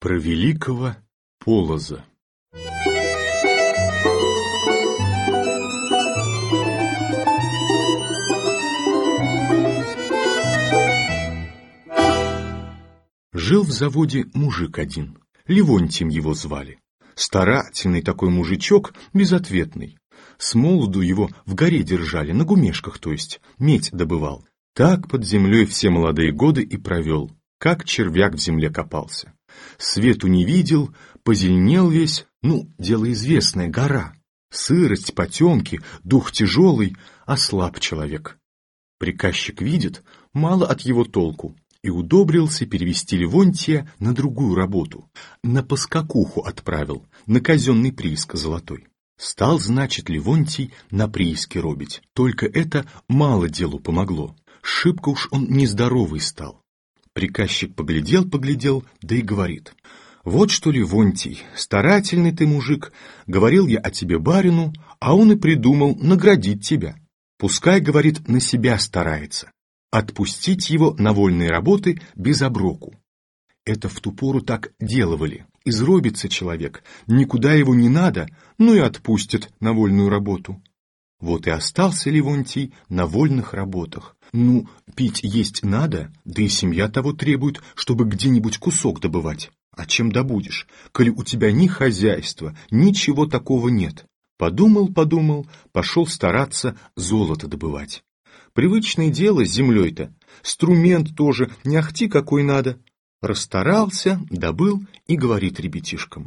Про великого Полоза. Жил в заводе мужик один, Левонтием его звали. Старательный такой мужичок, безответный. С молоду его в горе держали, на гумешках, то есть, медь добывал. Так под землей все молодые годы и провел, как червяк в земле копался. Свету не видел, позеленел весь, дело известное, гора. Сырость, потемки, дух тяжелый, ослаб человек. Приказчик видит, мало от его толку, и удобрился перевести Левонтия на другую работу. На поскакуху отправил, на казенный прииск золотой. Стал, значит, Левонтий на прииске робить. Только это мало делу помогло. Шибко уж он нездоровый стал. Приказчик поглядел, да и говорит: «Вот что, Левонтий, старательный ты мужик, говорил я о тебе барину, а он и придумал наградить тебя. Пускай, говорит, на себя старается, отпустить его на вольные работы без оброку». Это в ту пору так делывали. Изробится человек, никуда его не надо, и отпустят на вольную работу. Вот и остался Левонтий на вольных работах. Пить есть надо, да и семья того требует, чтобы где-нибудь кусок добывать. А чем добудешь, коли у тебя ни хозяйства, ничего такого нет? Подумал, пошел стараться золото добывать. Привычное дело с землей-то, струмент тоже не ахти какой надо. Расстарался, добыл и говорит ребятишкам: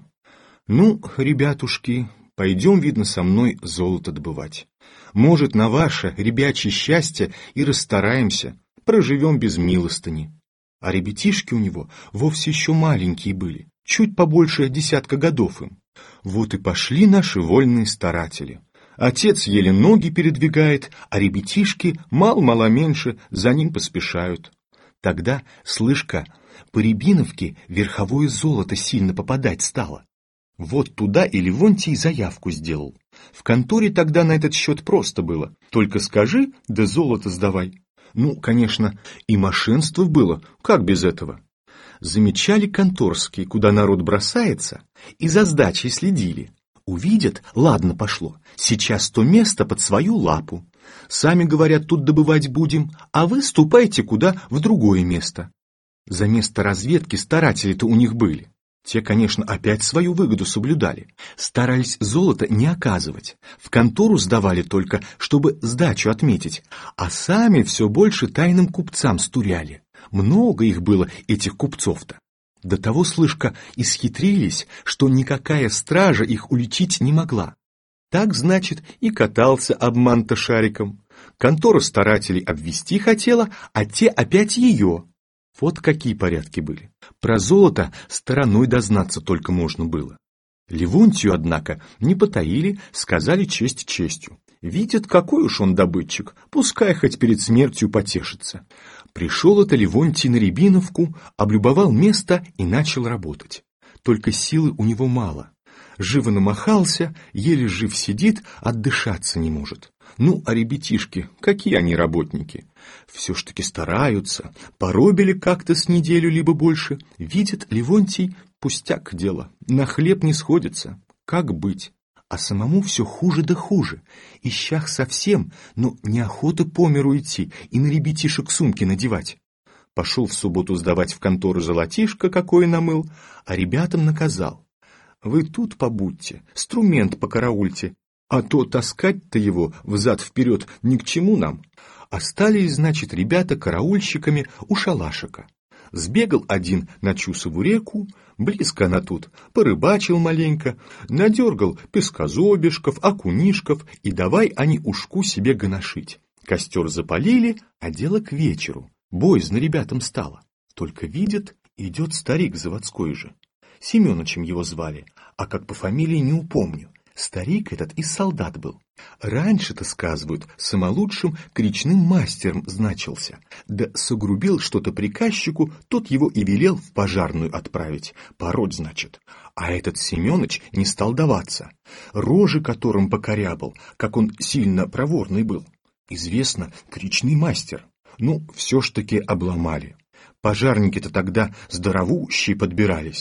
ребятушки, пойдем, видно, со мной золото добывать. Может, на ваше ребячье счастье и расстараемся, проживем без милостыни. А ребятишки у него вовсе еще маленькие были, чуть побольше 10 годов им. Вот и пошли наши вольные старатели. Отец еле ноги передвигает, а ребятишки мало-мало меньше за ним поспешают. Тогда, слышь-ка, по Рябиновке верховое золото сильно попадать стало. Вот туда и Левонтий заявку сделал. В конторе тогда на этот счет просто было. Только скажи, да золото сдавай. Конечно, и мошенство было, как без этого. Замечали конторские, куда народ бросается, и за сдачей следили. Увидят, ладно пошло, сейчас то место под свою лапу. Сами, говорят, тут добывать будем, а вы ступайте куда в другое место. За место разведки старатели-то у них были. Те, конечно, опять свою выгоду соблюдали. Старались золото не оказывать. В контору сдавали только, чтобы сдачу отметить. А сами все больше тайным купцам стуряли. Много их было, этих купцов-то. До того, слышка, исхитрились, что никакая стража их уличить не могла. Так, значит, и катался обман-то шариком. Контора старателей обвести хотела, а те опять ее. Вот какие порядки были. Про золото стороной дознаться только можно было. Левонтию, однако, не потаили, сказали честь честью. Видят, какой уж он добытчик, пускай хоть перед смертью потешится. Пришел это Левонтий на Рябиновку, облюбовал место и начал работать. Только силы у него мало. Живо намахался, еле жив сидит, отдышаться не может. А ребятишки, какие они работники? Все ж таки стараются, поробили как-то с неделю либо больше. Видит Левонтий, пустяк дело, на хлеб не сходится. Как быть? А самому все хуже да хуже. Ищах совсем, но неохота по миру идти и на ребятишек сумки надевать. Пошел в субботу сдавать в контору золотишко, какое намыл, а ребятам наказал: вы тут побудьте, струмент покараульте, а то таскать-то его взад-вперед ни к чему нам. Остались, значит, ребята караульщиками у шалашика. Сбегал один на Чусову реку, близко она тут, порыбачил маленько, надергал пескозобешков, окунишков, и давай они ушку себе гоношить. Костер запалили, а дело к вечеру. Боязно ребятам стало. Только видят, идет старик заводской же. Семенычем его звали, а как по фамилии не упомню. Старик этот из солдат был. Раньше-то, сказывают, самолучшим кричным мастером значился. Да согрубил что-то приказчику, тот его и велел в пожарную отправить. Пороть, значит. А этот Семеныч не стал даваться. Рожи которым покорябал, как он сильно проворный был. Известно, кричный мастер. Все ж таки обломали. Пожарники-то тогда здоровущие подбирались.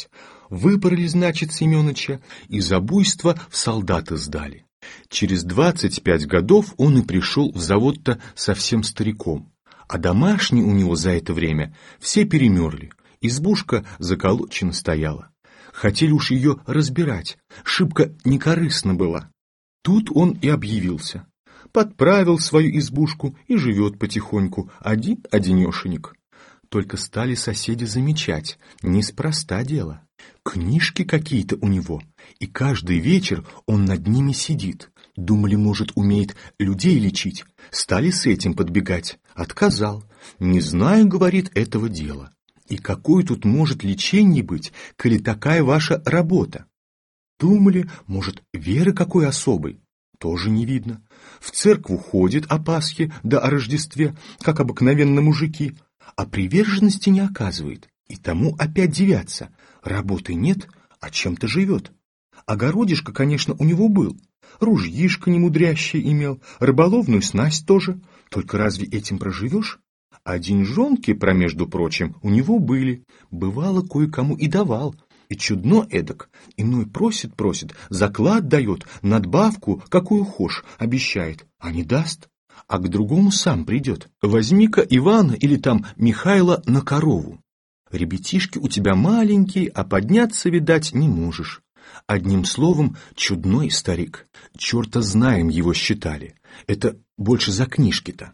Выпороли, значит, Семёныча, и за буйство в солдаты сдали. Через 25 годов он и пришел в завод-то совсем стариком, а домашние у него за это время все перемерли, избушка заколочена стояла. Хотели уж ее разбирать, шибко некорыстно была. Тут он и объявился, подправил свою избушку и живет потихоньку, один-одинешенек. Только стали соседи замечать, неспроста дело. Книжки какие-то у него, и каждый вечер он над ними сидит. Думали, может, умеет людей лечить. Стали с этим подбегать. Отказал. Не знаю, говорит, этого дела. И какое тут может лечение быть, коли такая ваша работа? Думали, может, веры какой особой? Тоже не видно. В церкву ходит о Пасхе да о Рождестве, как обыкновенно мужики, а приверженности не оказывает. И тому опять дивятся. Работы нет, а чем-то живет. Огородишко, конечно, у него был. Ружьишко немудрящее имел, рыболовную снасть тоже. Только разве этим проживешь? А деньжонки, промежду прочим, у него были. Бывало, кое-кому и давал. И чудно эдак. Иной просит, заклад дает, надбавку, какую хошь, обещает, а не даст. А к другому сам придет. Возьми-ка Ивана или там Михайла на корову. Ребятишки у тебя маленькие, а подняться, видать, не можешь. Одним словом, чудной старик. Черта знаем его считали. Это больше за книжки-то.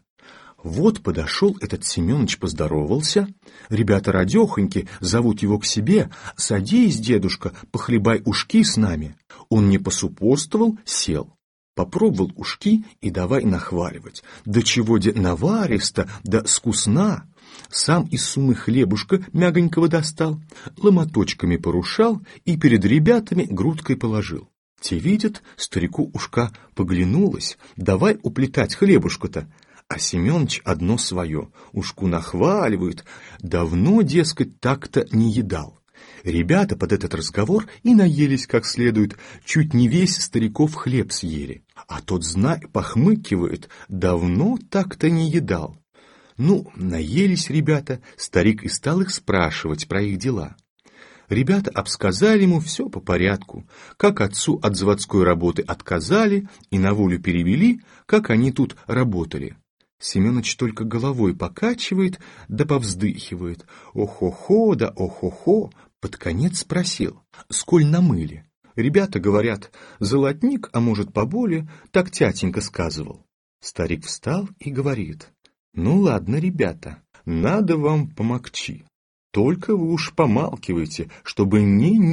Вот подошел этот Семёныч, поздоровался. Ребята радехоньки зовут его к себе. Садись, дедушка, похлебай ушки с нами. Он не посупостствовал, сел. Попробовал ушки и давай нахваливать. Да чего де наваристо, да скусна. Сам из сумы хлебушка мягонького достал, ломоточками порушал и перед ребятами грудкой положил. Те видят, старику ушка поглянулось, давай уплетать хлебушку-то. А Семёныч одно свое, ушку нахваливают, давно, дескать, так-то не едал. Ребята под этот разговор и наелись как следует, чуть не весь стариков хлеб съели. А тот, знай, похмыкивает, давно так-то не едал. Ну, наелись ребята, старик и стал их спрашивать про их дела. Ребята обсказали ему все по порядку, как отцу от заводской работы отказали и на волю перевели, как они тут работали. Семёныч только головой покачивает да повздыхивает. Ох-хо-хо, да ох-хо-хо. Под конец спросил, сколь намыли. Ребята говорят, золотник, а может поболее, так тятенька сказывал. Старик встал и говорит, ну ладно, ребята, надо вам помогчи. Только вы уж помалкивайте, чтобы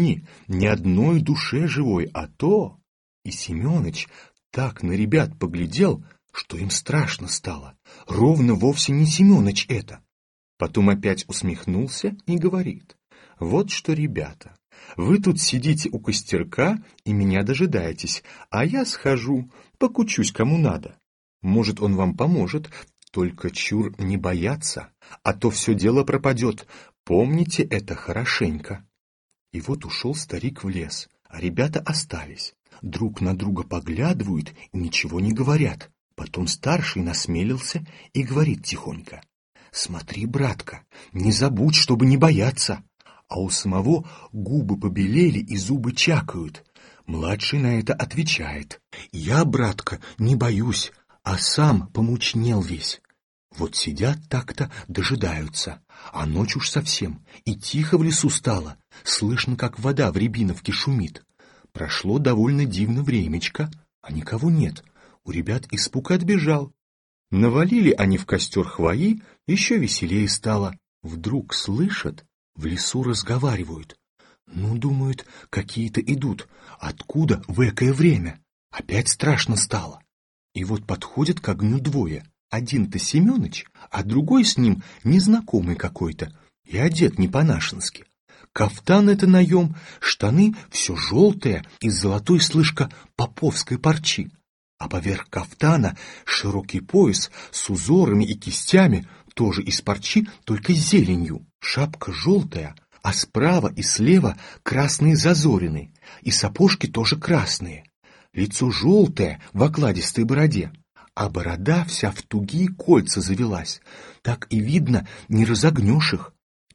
ни одной душе живой, а то... И Семёныч так на ребят поглядел, что им страшно стало. Ровно вовсе не Семёныч это. Потом опять усмехнулся и говорит, вот что, ребята, вы тут сидите у костерка и меня дожидаетесь, а я схожу, покучусь кому надо. Может, он вам поможет, только чур не бояться, а то все дело пропадет. Помните это хорошенько. И вот ушел старик в лес, а ребята остались. Друг на друга поглядывают и ничего не говорят. Потом старший насмелился и говорит тихонько. Смотри, братка, не забудь, чтобы не бояться. А у самого губы побелели и зубы чакают. Младший на это отвечает. Я, братка, не боюсь, а сам помучнел весь. Вот сидят так-то, дожидаются, а ночь уж совсем, и тихо в лесу стало, слышно, как вода в рябиновке шумит. Прошло довольно дивно времечко, а никого нет, у ребят испуг отбежал. Навалили они в костер хвои, еще веселее стало. Вдруг слышат, в лесу разговаривают. Ну, думают, какие-то идут, откуда в экое время? Опять страшно стало. И вот подходят к огню двое. Один-то Семёныч, а другой с ним незнакомый какой-то, и одет не по-нашенски. Кафтан это наем, штаны все желтые, из золотой слышка поповской парчи. А поверх кафтана широкий пояс с узорами и кистями, тоже из парчи, только с зеленью. Шапка желтая, а справа и слева красные зазорины, и сапожки тоже красные. Лицо желтое в окладистой бороде, а борода вся в тугие кольца завелась. Так и видно, не разогнешь их.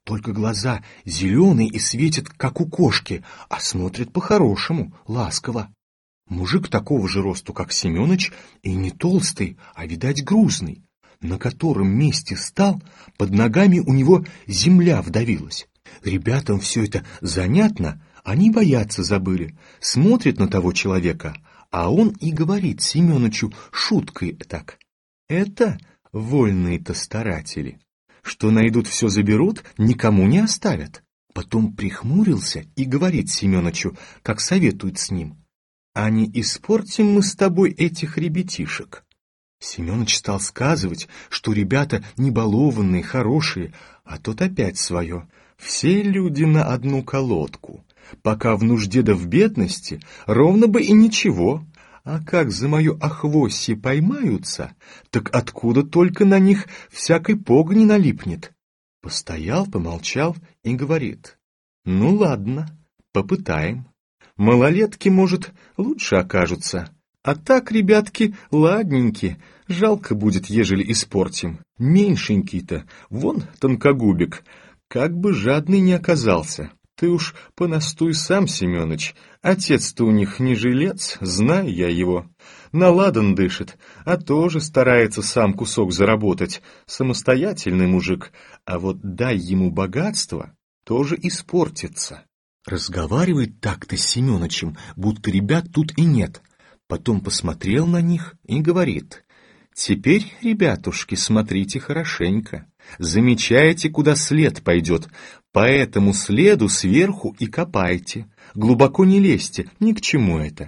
только глаза зеленые и светят, как у кошки, а смотрят по-хорошему, ласково. Мужик такого же росту, как Семёныч, и не толстый, а, видать, грузный. На котором месте стал, под ногами у него земля вдавилась. Ребятам все это занятно, они бояться забыли, смотрят на того человека, а он и говорит Семёнычу шуткой так: «Это вольные-то старатели, что найдут, все заберут, никому не оставят». Потом прихмурился и говорит Семёнычу, как советует с ним: «А не испортим мы с тобой этих ребятишек?» Семёныч стал сказывать, что ребята не балованные, хорошие, а тот опять свое: «Все люди на одну колодку. Пока в нужде да в бедности, ровно бы и ничего. А как за мое охвостье поймаются, так откуда только на них всякой погони налипнет?» Постоял, помолчал и говорит: «Ну ладно, попытаем. Малолетки, может, лучше окажутся. А так, ребятки, ладненькие, жалко будет, ежели испортим. Меньшенький-то, вон тонкогубик, как бы жадный не оказался. Ты уж понастуй сам, Семёныч, отец-то у них не жилец, знаю я его. Наладан дышит, а тоже старается сам кусок заработать, самостоятельный мужик, а вот дай ему богатство, тоже испортится». Разговаривает так-то с Семёнычем, будто ребят тут и нет. Потом посмотрел на них и говорит: «Теперь, ребятушки, смотрите хорошенько. Замечаете, куда след пойдет. По этому следу сверху и копайте. Глубоко не лезьте, ни к чему это».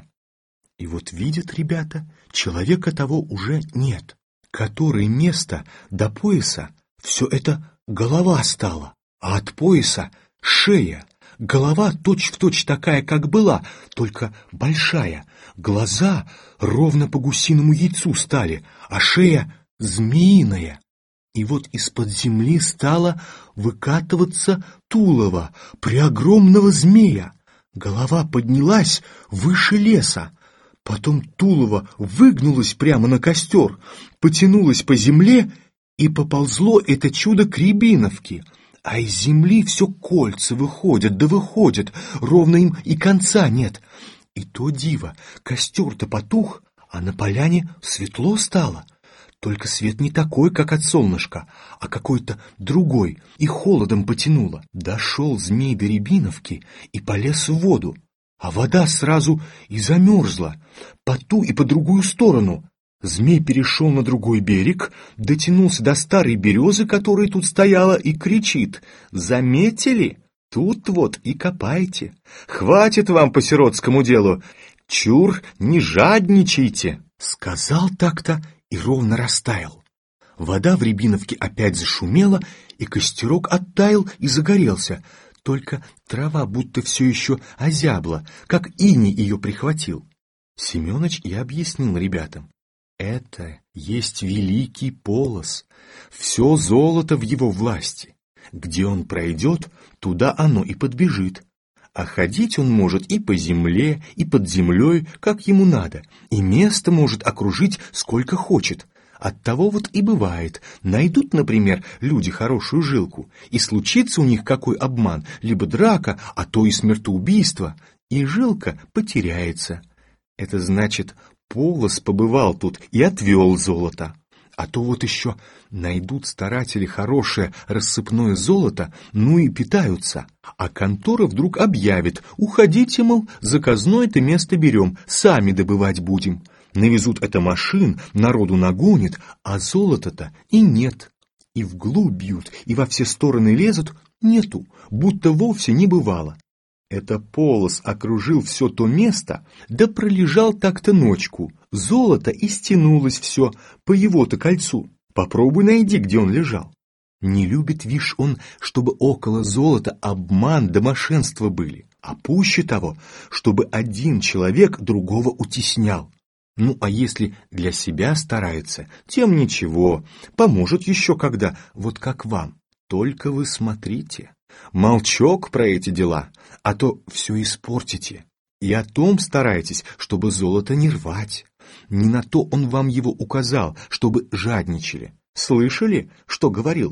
И вот видят ребята, человека того уже нет. Которое место до пояса все это голова стала, а от пояса шея. Голова точь-в-точь такая, как была, только большая. Глаза ровно по гусиному яйцу стали, а шея змеиная. И вот из-под земли стало выкатываться тулово преогромного змея. Голова поднялась выше леса. Потом тулово выгнулось прямо на костер, потянулось по земле, и поползло это чудо к Рябиновке. А из земли все кольца выходят, да выходят, ровно им и конца нет. И то диво, костер-то потух, а на поляне светло стало. Только свет не такой, как от солнышка, а какой-то другой, и холодом потянуло. Дошел змей до Рябиновки и полез в воду, а вода сразу и замерзла, по ту и по другую сторону. Змей перешел на другой берег, дотянулся до старой березы, которая тут стояла, и кричит: «Заметили? Тут вот и копайте. Хватит вам по сиротскому делу. Чур, не жадничайте!» Сказал так-то и ровно растаял. Вода в Рябиновке опять зашумела, и костерок оттаял и загорелся. Только трава будто все еще озябла, как иней ее прихватил. Семёныч и объяснил ребятам: «Это есть великий полос, все золото в его власти. Где он пройдет, туда оно и подбежит. А ходить он может и по земле, и под землей, как ему надо, и место может окружить сколько хочет. Оттого вот и бывает, найдут, например, люди хорошую жилку, и случится у них какой обман, либо драка, а то и смертоубийство, и жилка потеряется. Это значит, полос побывал тут и отвел золото. А то вот еще найдут старатели хорошее рассыпное золото, ну и питаются. А контора вдруг объявит: уходите, мол, заказное-то место берем, сами добывать будем. Навезут это машин, народу нагонит, а золота-то и нет. И вглубь бьют, и во все стороны лезут, нету, будто вовсе не бывало. Это полос окружил все то место, да пролежал так-то ночку. Золото и стянулось все по его-то кольцу. Попробуй найди, где он лежал. Не любит, вишь, он, чтобы около золота обман да мошенство были, а пуще того, чтобы один человек другого утеснял. Ну, а если для себя старается, тем ничего, поможет еще когда, вот как вам. Только вы смотрите, молчок про эти дела, а то все испортите. И о том старайтесь, чтобы золото не рвать. Не на то он вам его указал, чтобы жадничали. Слышали, что говорил-то?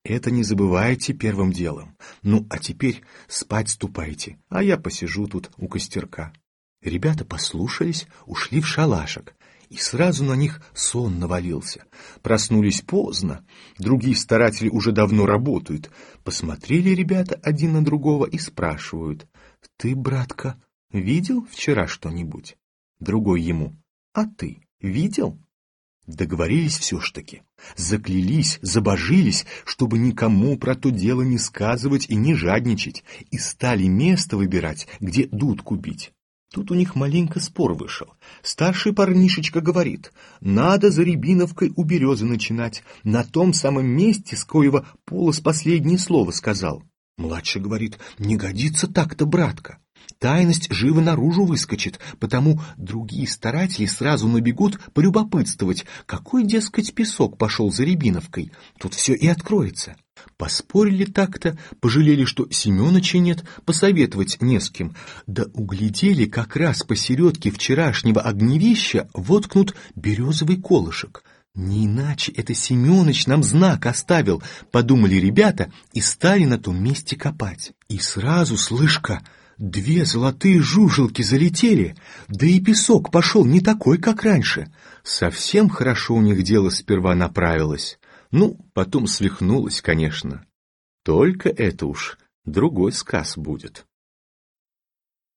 Это не забывайте первым делом. Ну, а теперь спать ступайте, а я посижу тут у костерка». Ребята послушались, ушли в шалашик, и сразу на них сон навалился. Проснулись поздно, другие старатели уже давно работают. Посмотрели ребята один на другого и спрашивают: «Ты, братка, видел вчера что-нибудь?» Другой ему: «А ты видел?» Договорились все ж таки, заклялись, забожились, чтобы никому про то дело не сказывать и не жадничать, и стали место выбирать, где дудку бить. Тут у них маленько спор вышел. Старший парнишечка говорит: «Надо за Рябиновкой у березы начинать, на том самом месте, с коего Полос последнее слово сказал». Младший говорит: «Не годится так-то, братка. Тайность живо наружу выскочит, потому другие старатели сразу набегут полюбопытствовать, какой, дескать, песок пошел за Рябиновкой. Тут все и откроется». Поспорили так-то, пожалели, что Семёныча нет, посоветовать не с кем. Да углядели, как раз посередке вчерашнего огневища воткнут березовый колышек. «Не иначе это Семёныч нам знак оставил», — подумали ребята и стали на том месте копать. И сразу, слышка, 2 золотые жужелки залетели, да и песок пошел не такой, как раньше. Совсем хорошо у них дело сперва направилось. Ну, потом свихнулось, конечно. Только это уж другой сказ будет.